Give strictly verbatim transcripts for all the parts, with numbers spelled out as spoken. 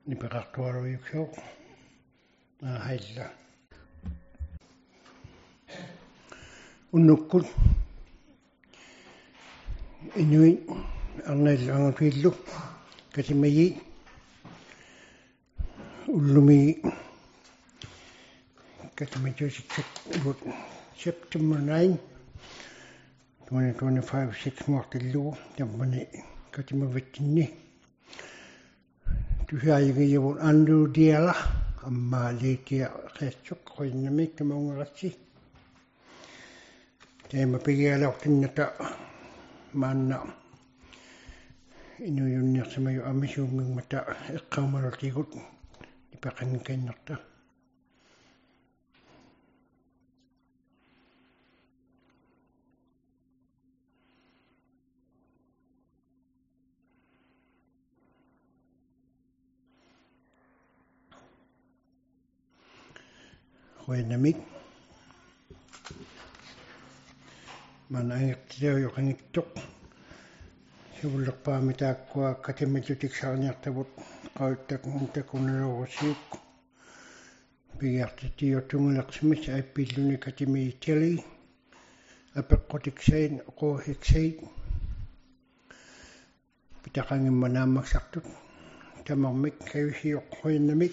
nipeqartualuiuksoo ahailla unnukkut inui arnailluangatuillu kasimayi ullumi kasimajusiksat ulut September ninth twenty twenty-five six muartillugu tammani kasimavitsinni tusaayigiyavun andu diala amma liitia qeassuk qoinnamik tamaungeratsi teema pigialortinnata maanna inuyunniarsimayu amisuunngingmata eqqaumalutigut ipaqangikannerta qoinnamik manangirtisauyuqangittoq sivullerpaami taakkua katimatutiksarniartavut qauttak takunaloorusiuk pigiartitiortungulersimis aippilluni katimiitili apeqqutiksait oquusiksait pitaqangimma naammaksartut tamarmik kayusiuq qoinnamik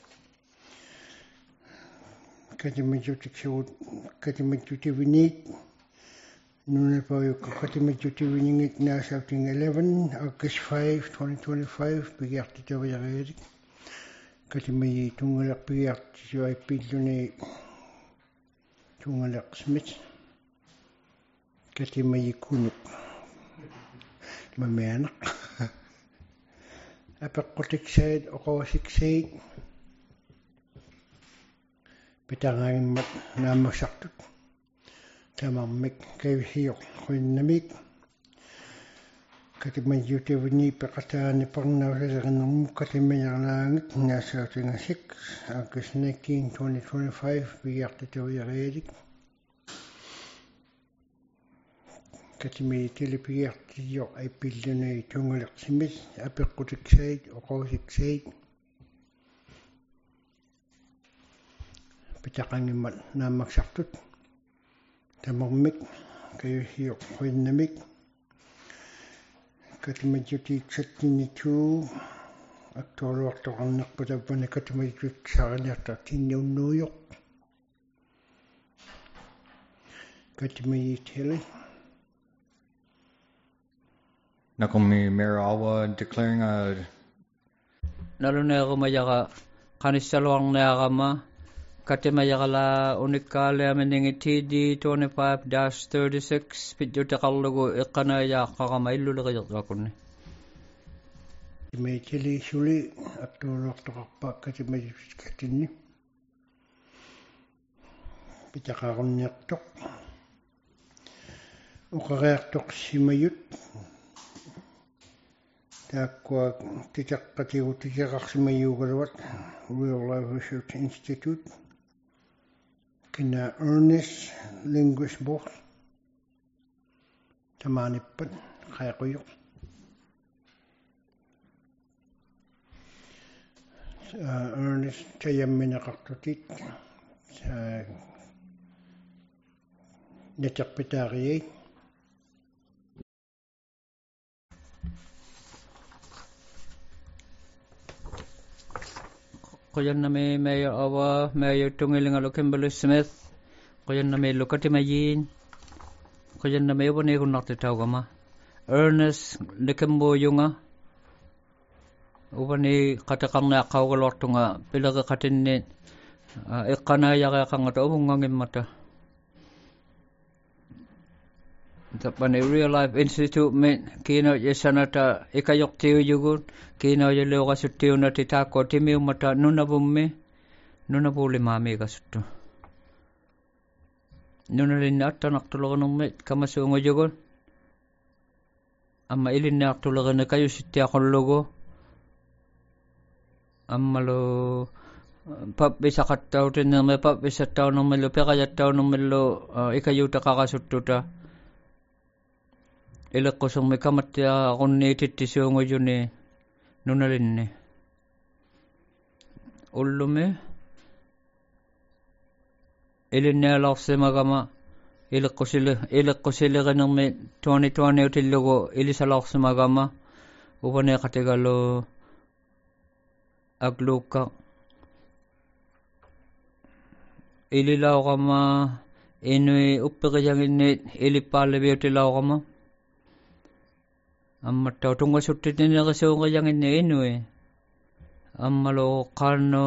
katimatutiksavut katimatutivinik nunapayukka katimatutiviningit naasauting eleven August five twenty twenty-five pigiartitavajariatik katimayi tungalerpigiartisuaippilluni tungalersimit katimayi kunuk mamianaq apeqqutiksait oquusiksait pitaqangimmat naammaksartut tamarmik kayusiuq qoinnamik katimayutiavini peqataani parnausalerinermuk katimayarlaangit naasautinga six August nineteen twenty twenty-five pigiartitavajariatik katimayitili pigiartitioq aippilluni tungalersimit apeqqutiksait oquusiksait pitaqangimmat naammaksartut tamarmik kayusiuq qoinnamik katimayutiiksattinnituu aktualuartoqarnerpu tappani katimayutiiksarniartartinniunnuuyoq katimayitili Nakomi Mayor Alwa declaring a naluneerumayaqa qanissaluarniaqama katimajaqala unikkaaliaminingitidi twenty-five dash thirty-six pitjutiqarlugu iqqanaayaaqaqama illuleqiyerlakunni katimayitili suli aktualuartoqarpa katimayutiskattinni pitaqarunniartoq uqariartoq simayut taakkua titaqqatigut Real Life Research Institute kina Ernest Linguist Board tamaanippat qaiquyoq Ernest tayamminaqartutit nateqpitaariai qoyannami Mayor Awa Mayor Tungilingalu Kimberly Smith qoyannami lukatimayin qoyannami ubaniikunnartitaugama Ernest Likimboyunga ubani qataqarniaqqaugaluartunga pileqeqatinni iqqanaayaqeaqangata ubungangimmata tappani Real Life Institute mit kino yesanata ikayoqtiuyugun kino yeleuqasuttiunati taakko timiummata nunavummi nunapuulimaamiiqasuttu nunalinni attanartuleqanermit kamasuungujugun amma ilinniartuleqani kayusittiaqullugu ammalu pappisaqattautinnermi pappisattaunermilu peqajattaunermilu ikayutaqaqasuttuta ileqqusummi kamattiaqunniitittisuungujuni nunalinni ullume ilinnialaorsimagama iliqqusili iliqqusiliginermi twenty twenty utillugu ilisalaorsimagama uvaneqatigalu agluukka ililaorama inui uppeqisanginniit ilippaaliviutilaorama ammattau tungasuttitinnerisuunqisanginni inui ammalo qaanno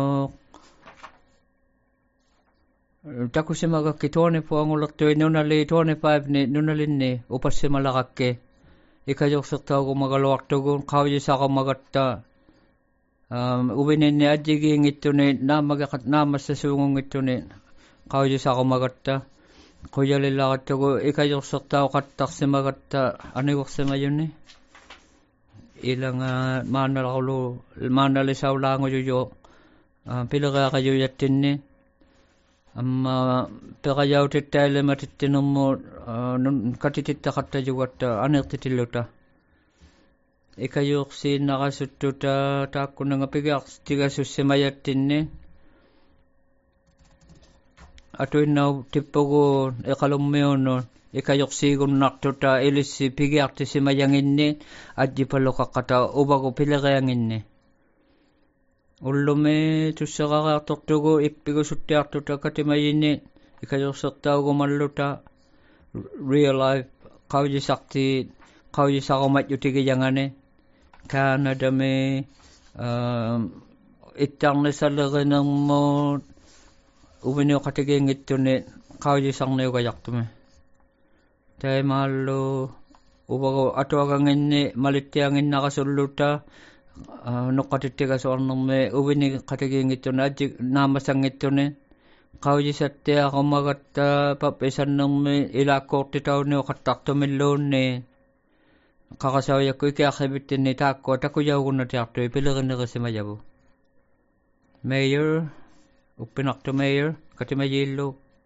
takusimagakki twenty-four angullertui nunali twenty-five ni nunalinni upassimalaqqi ikajorsertaugu magaluartugun qaujisaqamagatta um uvininni ajjigiingittuni naamagaqat naamassasuungungittuni qaujisaqamagatta qujalillaqattugu ikajorsertau qattarsimagatta anigorsimayunni ilanga maanalaqulu maanalisaulaangujuju pilereaqajujattinni amma peqajautittailematittinermu katitittaqattajugatta anertitilluta ikajorsiinnaqasuttuta taakkunanga pigiartigasussimajattinni atuinnau tippugu eqalummiunnu ikajorsiigunnartuta ilissi pigiartisimajanginni ajjipalluqaqqata ubagu pilereanginni ullumi tusseqaqaartortugu ippigusuttiartuta katimayinni ikajorsertaugumalluta real life qaujisarti qaujisaqumajjutigijangani Canadami um ittarnisallerinermuut uviniuqatigiingittuni qaujisarniugajaqtumi taimaallu ubagu atuaganginni malittianginnaqasulluta nuqqatittigasuarnermi uvini qatigiingittuni ajji naamasangittuni qaujisattiaqumagatta pappisannermi ilaakkuortitauniuqattartumilluunni qaqasaujakku ikiarrivittinni taakkua takujaugunnatiartui pilerinnerisimajavu mayor uppinartu mayor katimayillu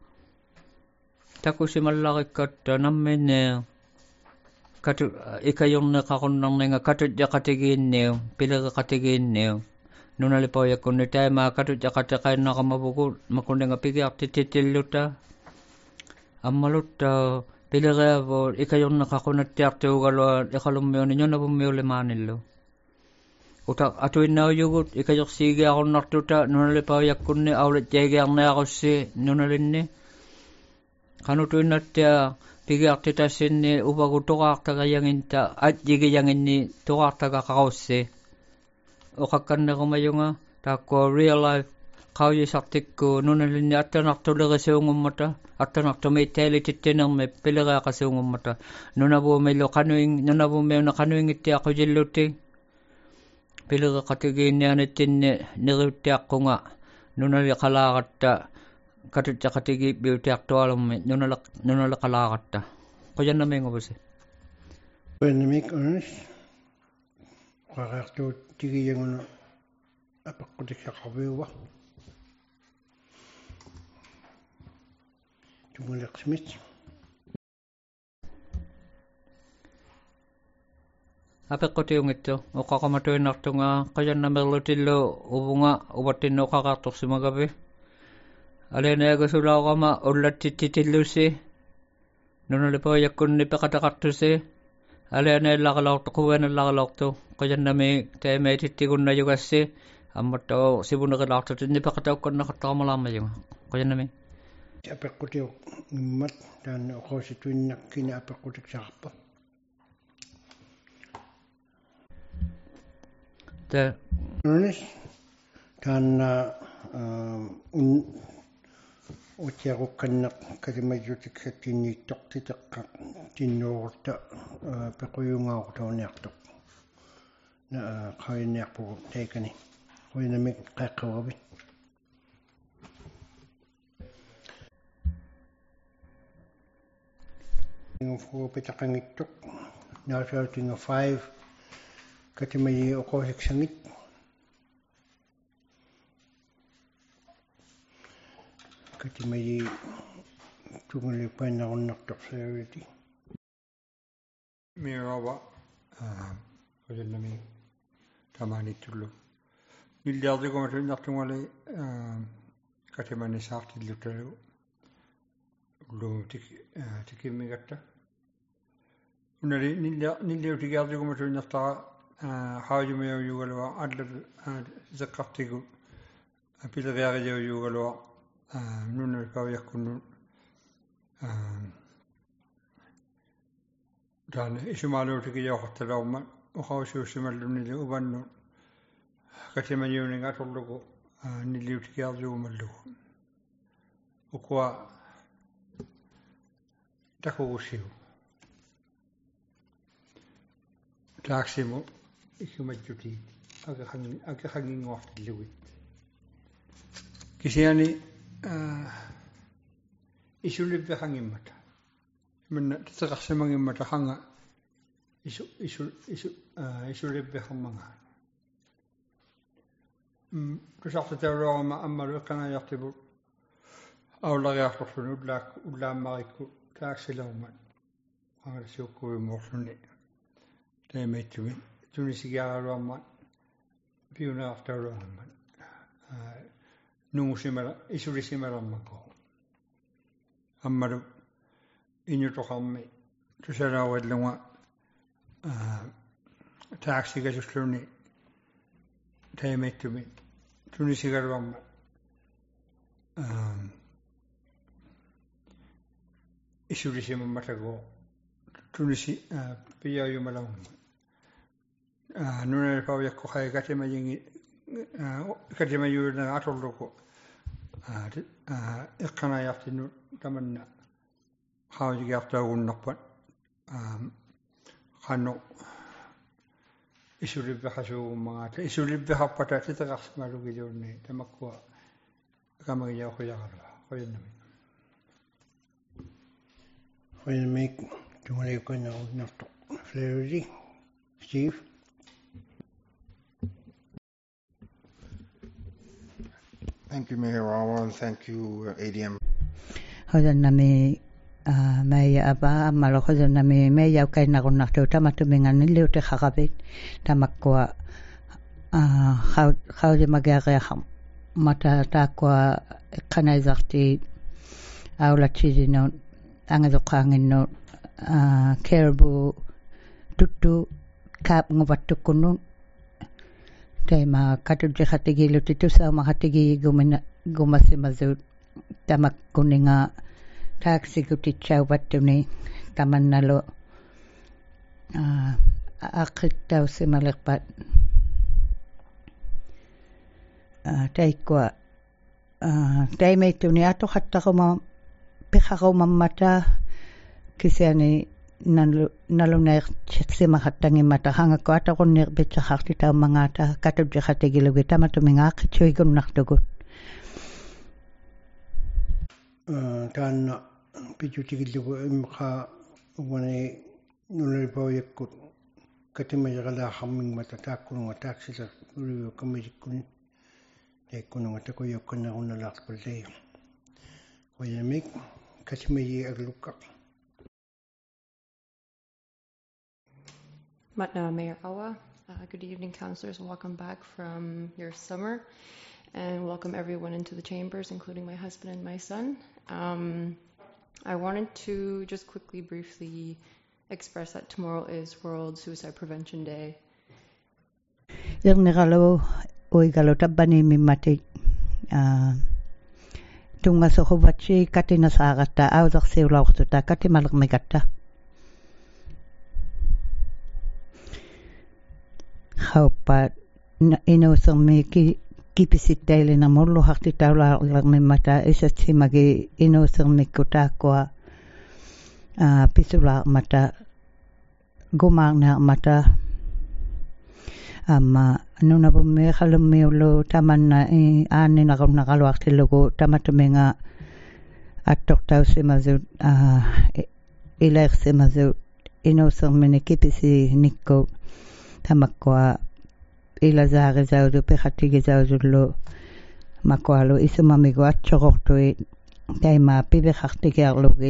takusimallarikkata namminne katu ikajorneqaqunnarninga katutjaqatigiinniu pilereqatigiinniu nunalipaujakkunni taimaa katutjaqatiqainnaqamavugu makunninga pigiartititilluta ammalutta pilereavu ikajorneqaqunattiartuugalua iqalummiuni nunavummiulimaanillu uta atuinnaujugut ikajorsiigiaqunartuta nunalipaujakkunni aulatjaigiarniaqussi nunalinni qanutuinnattia pigiartitassinni upagu tuqaartagajanginta ajjigijanginni tuqaartagaqaqussi uqakkannerumayunga taakkua real life qaujisartikku nunalinni attanartulerisuungummata attanartumiittailitittinermi pilereaqasuungummata nunavuumillu qanuing nunavuumiuna qanuingittiaqujillutti pilereqatigiinnianittinni neriuttiaqqunga nunali qalaaqatta katutjaqatigi biutiartualummi nunala nunala qalaaqatta qujannamiinguvasi Benamik Ernst qaqartuut tigiyanguna apaqqutikaqaviuva tumuleqsimit apeqqutiungittu uqqaqamatuinnartunga qajannamerlutillu uvunga uvattinnu uqqaqaartorsimagavi aleenaagasulauqama ullattittitillussi nunalipaujakkunni peqataqartusi aleenaillaqalaortu quvenallaqalaortu qajannami taimaitittigunnayugassi ammattau sivuneqilaartutinni peqataukkannaqattaqamalaammayunga qajannami apeqqutiuq immat taanna uqausituinnakkini apeqqutiksaqarpa ta Ernest taanna un utiarukkannaq katimayutiksattinniittortiteqqa tinnuurta pequyungaaqutauniartoq na qainniarpugu taikani quinamik qaqqavavit ingufu pitaqangittoq naasautinga five katimayi uqausiksangit katimayi tungulipainnarunnartorsiariti Mirawa qajannami tamaanitullu nilliardigu matunartungali katimani saartillutalu ullu tik tikimmigatta unari nillia nilliutigiardigu matunartaqa haajumayugalua allar zaqqartigu pileriariugalua nunna kawiakkunnu dan isumaluutigiyaaqartalaumma uqawsuussimallunili ubannu katimaniuninga torlugu nilliutigiardiumallugu ukwa takugusiu taaksimu ikumajjuti agahangin agahangingortilluit kisiani isulibbehangimmata minna titeqarsimangimmata hanga isu isu isu isulibbehammanga mm tusartitauruama ammalu iqqanajartibu aulariartorlunu ullaak ullaammarikku taaksilauma angalsiukkuimorluni taimaittumin tunisigiaraluamma piunaartauruamma nungusimala isulisimalammako ammalu iñutoqarmi tusalauallunga taaksigasuluni taimaittumin tunisigaluamma isulisimammatagoo tunisi piyayumalaumma nunal pawyakko hay katimajingi katimayuuna atorluko iqqanajartinu tamanna haajigiartaagunnarpat qanno isulibbeqasuugummaata isulibbeqarpata titeqarsimalugiluunni tamakkua kamagijaaquyaqarla qoyannami qoyannamik tungaliukannarunnartoq Flaherty Steve. Thank you, Mayor Awa, and thank you, uh, A D M. Hodannami mai aba amalo hodannami mai yau kai nagunnartu tamatumingan liute khagabit tamakkua khau khaude magariaham mata takwa qanaizarti aulachidino angadoqanginno kerbu tuttu kap nguvattukunun tema katuje khatigilo titusa mahatigi gumina gumasimazu tamakkuninga taksi kutichauvattuni tamannalo aqittausimalerpat taikwa taimeituni atoqattaquma piqaqumammata kisiani nalu nalunair tsimahattangimmata hangakko ataqunniq pitsaharti taumangata katuje khatigilo tamatuminga aqitsuigunnartugut taanna pijutigillugu imqa ugani nulalipawiakkut katimajaralaaqarmingmata taakkununga taaksila uliu kamisikkuni taikkununga takuiukkannarunnalaarpallai qoyamik katimaji aglukkaq Matna Mayor Awa, uh, good evening, councillors. Welcome back from your summer, and welcome everyone into the chambers, including my husband and my son. Um, I wanted to just quickly, briefly express that tomorrow is World Suicide Prevention Day. Irnigalo oigalo tabbani mimmati tunga sohuvachi katina saagata audarsiulauqtuta katimalqmigatta Haupa inuusermi ki kipisittailina mullu hartitaulaalermimmata isatsimagi inuusermikku taakkua pisulaarmata gumaarnaarmata amma nunavummi qalummiullu tamanna aanninaqunaqaluartillugu tamatuminga attortaussimasut ileersimasut inuusermini kipisi nikku tamakkua ila zaarisaudu piqatigisaudullu makkualu isumamigu atsoqortui taima piviqartigiarlugi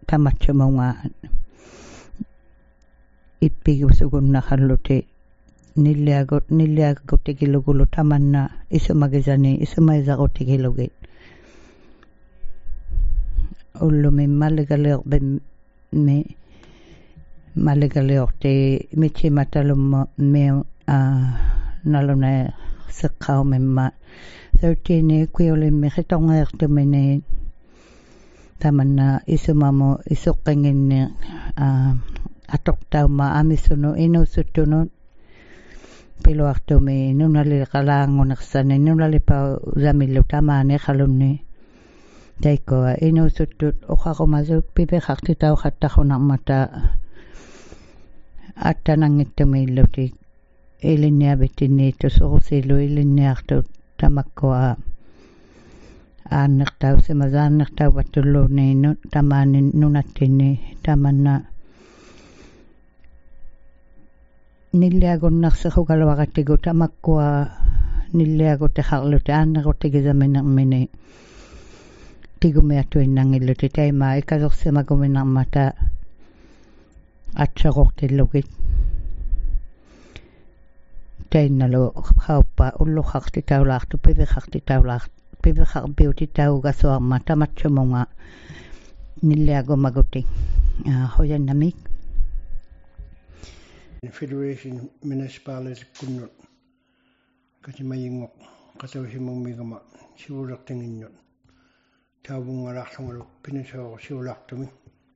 tamatsumunga ippigusugunnaqalluti niliagot niliagot tikilugulu tamanna isumagisani isumaisagotikilugit ullu min malligalior bim mi malligalior te michi matalumma me a nalona seqqau mimma thirteen kuiolin mi khitongaertumini tamanna isumamo isuqqinginni a atoqtauma amisunu inusuttunut piluartumi nunali qalaangunersani nunali pa zamillu tamaani qalunni taikoa inusuttut uqaqumasut pipeqartitau qattaqunarmata attananngittumiilluti ilinniabittinniittu surusilu ilinniartut tamakkua aannertau simasaannertau pattulluuniinnu tamaani nunattinni tamanna nilliagunnarsequgaluaqattigu tamakkua nilliagutteqarluti aanneruttigisaminermini tigumiatuinnangilluti taimaa ikasorsimaguminarmata atseqortillugit tainnalu qauppa ulluqartitaulaartu pipeqartitaulaart pipeqarpiutitaugassuarma tamatsumunga nilliagumagutik hoyannamik Federation Municipality kunnut katimayingoq qatausimumigama siulaqtinginnut taavungalaqlungalu pinisoo siulaqtumi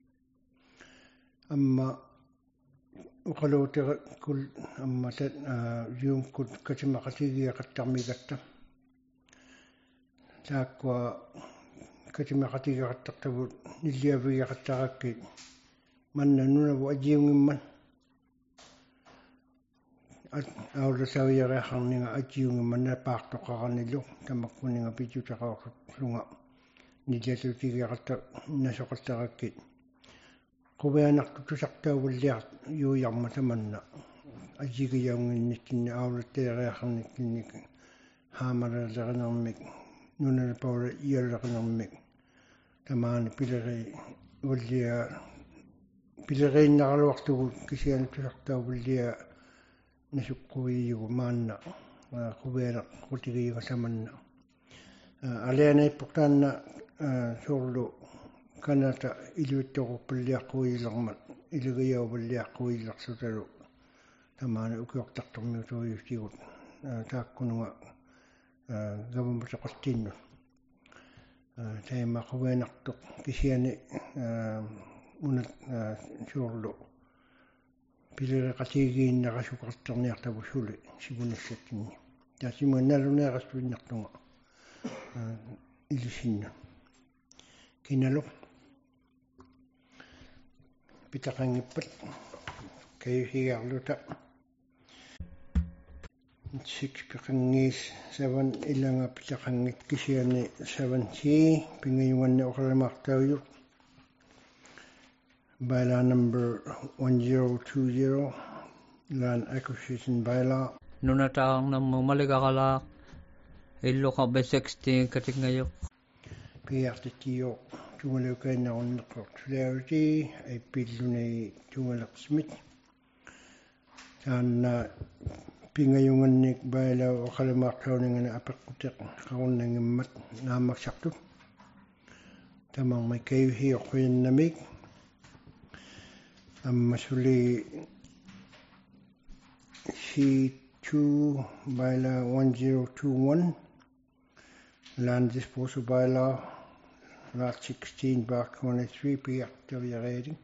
amma uqaluutera kul amma tat yuumkut katimaqatigiaqattarmigatta taakkua katimaqatigiaqattartavut nilliavigiaqattarakki manna nunavu ajiungimman aulasaviareaqarninga ajiungimmanna paartoqaranillu tamakkuninga pitutaqaorlunga nillatutigiaqatta nasoqattarakkit quvianartu tusartauvulliart yuuyarma tamanna ajigiyaunginnittinni aulateereaqarnikkinnik haamalaleqanermik nunalapaula iallaqanermik tamaani pileri ullia pileriinnaqaluartugu kisiani tusartauvullia nasukkuiigu maanna quvianaq qutigiiga samanna alianaipportaanna suurlu kanata iluittoqupalliaqquiillermat ilugiyaupalliaqquiillersutalu tamaani ukiortartormiutuiustigut taakkununga gavamutaqartinnut taima quvianartoq kisiani unat suurlu pilereqatigiinnaqasuqartarniartavu suli sivunassattinni taasimu naluneerastuinnartunga ilisinna kinalu pitaqangippat kayusigaarluta six piqangiis seven ilanga pitaqangit kisiani seven c pingayunganni oqalamartauyut bylaw number one zero two zero land acquisition bylaw nunataarnammu maligaqalaa illuqarbi sixteen katingayuq piartitio tungalukainarunneqqort clarity aipilluni tungaleqsmit taanna pingayungannik bylaw oqalamartauningana apeqqutеq qarunnangimmat naammaksartut tamarmi kayuhiorquyannamik amma suli C two bylaw one zero two one land disposal bylaw lot sixteen block twenty-three piartaviareering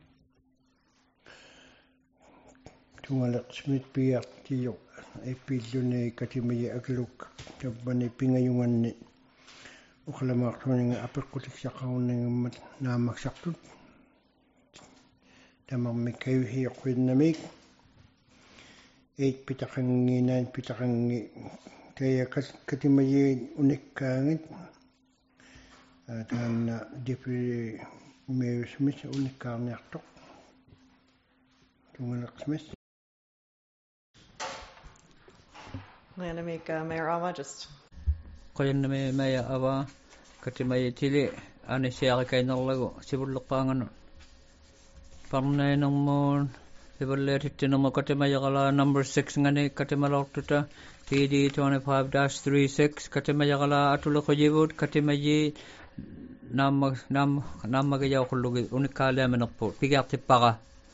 tungaleqsmit piartio aipilluni katimaya agluk tabbani pingayunganni uqalamaartuninga apeqqutiksaqarunnangimmat naammaksartut tamarmi kayuhiorquyannamik eight pitaqangi nine pitaqangi taya katimayi unikkaangit taanna deputy mayor Smith unikkaarniartoq tungaleqsmit I'm going to make uh, Mayor Awa just qoyannami maya ava katimayi tili ani siaqikainerlagu sivulleqpaanganu parnainermuun Iballe titinama katimayagala number six ngani katimalortuta P D twenty-five dash thirty-six katimayagala atulukojibut katimayi nam nam namagayaw kullugi unikala menakpo pigakti paga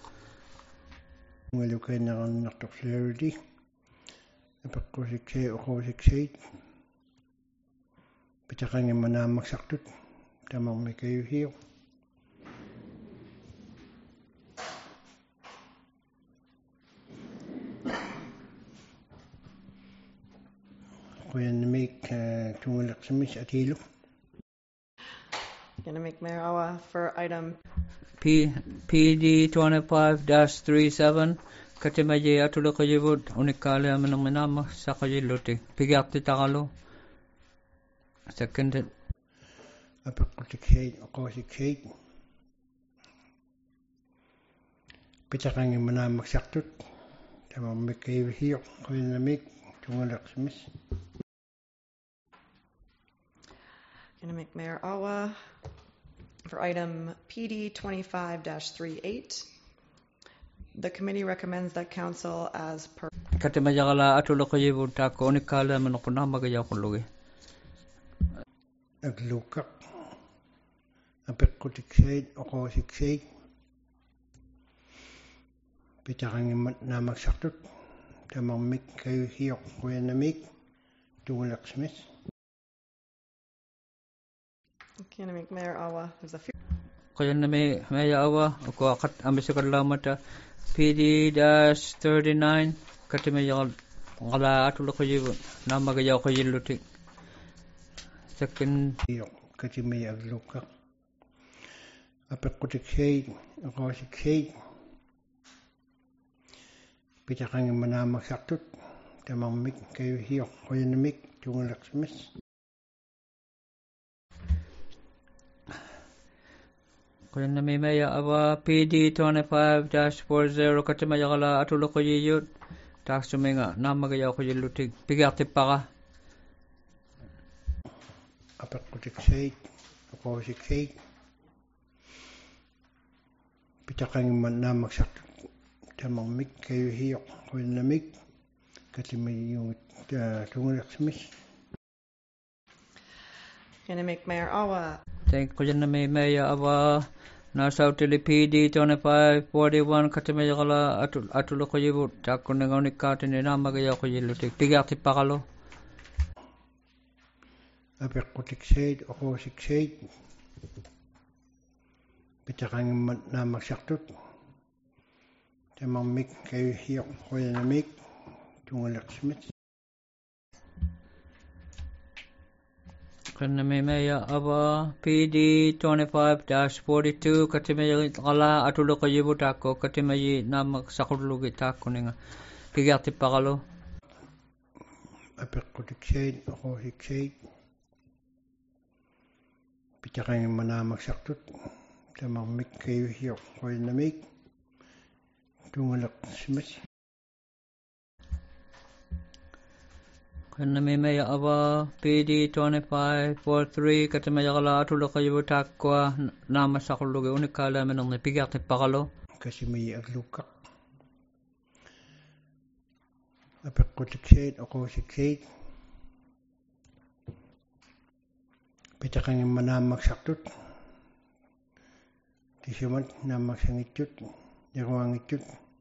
Ngelu kainaran naktok clarity. Apakosik okosik say. Pitakang manamak saktut. Tamang may kayo hiyo. Kuya namik tungalak sa mis at hilo. Going to make Mayor Awa for item P PD twenty-five dash thirty-seven katimayi atulukojibut unikala menama sakajiluti pigakti takalo second Apakosik say okosik say. Pitakang manamak saktut. Tamang may kayo hiyo. Kuya namik tungalak sa mis. Going to make Mayor Awa for item P D twenty-five dash thirty-eight. The committee recommends that council as per katimayagala atulukojibut tako unikala menakuna magayaw kullugi Aglukak. Apakosik say okosik say. Pitakang namak saktut. Tamang may kayo hiyo. Kuya namik tungalak sa mis. Going to make Mayor Awa. There's a few. Kaya na may maya awa ako akat ambisikarlamata P D dash thirty-nine katimayagal ngala atulukojibut namagayaw kajiluti second Hiyo. Kasi may aglukak. Apakosik say okosik say. Pitakang manamak saktut. Tamang may kayo hiyo. Kuya namik tungalak sa mis. kaya na may maya awa P D twenty-five dash forty katimayagala atulukojiyut tak suminga namagayaw kajiluti pigakti paka Apakosik say okosik say. Pitakang manamak saktut. Tamang may kayo hiyo. Kuya namik kasi may yung tungalak sa mis. Going to make Mayor Awa. thank ko na may maya awa nasa utili P D twenty-five forty-one katimayagala atul atulukojibut tak kunengaw ni katin ni namagayaw kajiluti pigakti pakalo Apakosik say okosik say. Pitakang namak saktut. Tamang may kayo hiyo. Kuya namik tungalak sa mis. Kaya may maya awa P D twenty-five dash forty-two katimayagala atulukojibut ako katimayi namak sakurlugi tako nga pigakti pakalo Apakosik say okosik say. Pitakang manamak saktut. Tamang may kayo hiyo. Kuya namik tungalak sa mis. kaya na may maya awa P D twenty-five forty-three katimayagala atulukojibut ako nama sakurlugi unikala menang pigakti pakalo Kasi may aglukak. Apakosik say okosik say. Pitakang manamak saktut. Tisimat namak sangitut. Yakawangitut.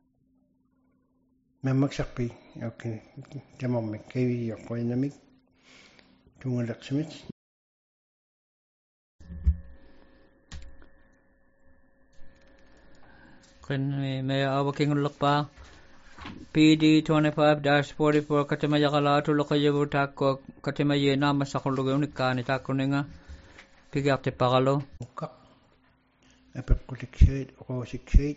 Namak sakpi. Okay. Tamang may kayo hiyo. Kuya namik tungalak sa mis. kaya na may maya awa kingulak pa P D twenty-five dash forty-four katimayagala atulukojibut ako katimayi nama sakurlugi unikani tako nga pigakti pakalo Ukak. Apakosik say okosik say.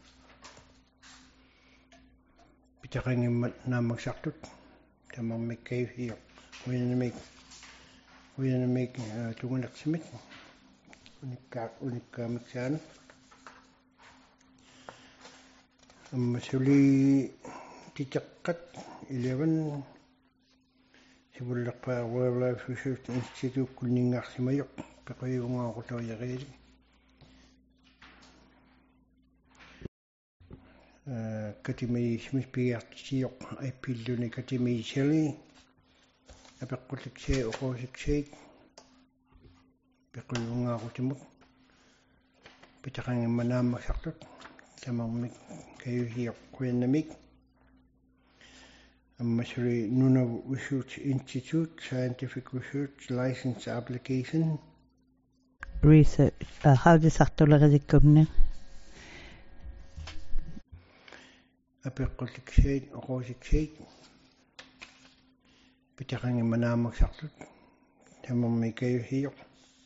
Pitakang namak saktut. Tamang may kayo hiyo. Kuya namik kuya namik tungalak sa mis. Unikak unikak sana. Masuli ticakat eleven sibulak pa Wildlife Research Institute kuningak si Mayok. Pakoy mga ko tayo yakiri. katimi smispiartisiok aipilluni katimi seli apeqqutiksee uquusikseit pequlungaarutimut pitaqangimmanaammaksartut tamarmik kayuhiyoq kuinnamik ammasuri Nunavut Research Institute Scientific Research License Application research uh, haudisartuleridikkunni apeqqutikseit uquusikseit pitaqangimmanaammaksartut tamarmik kayuhiyoq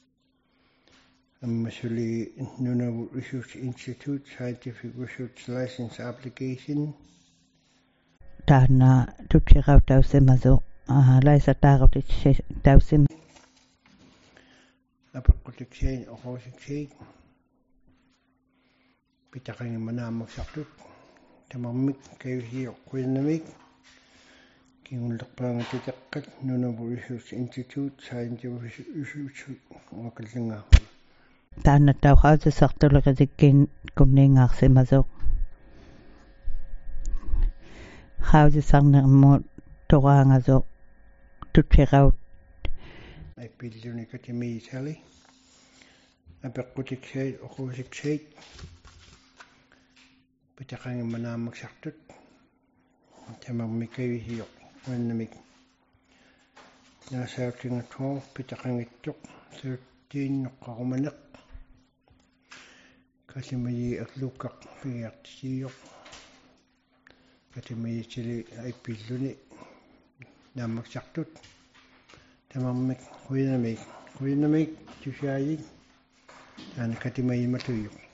ammasuli Nunavut Research Institute Scientific Research License Application taana tutiraw tausimasu aha laisa taaqatit tausim apeqqutikseit uquusikseit pitaqangimmanaammaksartut tamarmik kayuhiyoq kuinnamik kingullerpaangatiteqqat Nunavut Research Institute Scientific Research uqallingaa taana tau haudisartuleridikkin kunniingaarsimasu haudisarnermuut toraangasu tutiraw aipilluni katimi sali apeqqutikseit uquusikseit pitaqangimmanaammaksartut tamarmik kayuhiyoq kuinnamik naasaatingattuaq pitaqangittuq thirteen noqqarumaneq katimiyi akluukkaq pigiartisiyoq katimiyi sili aipilluni naammaksartut tamarmik kuinnamik kuinnamik tusiayik taana katimayimatuyuq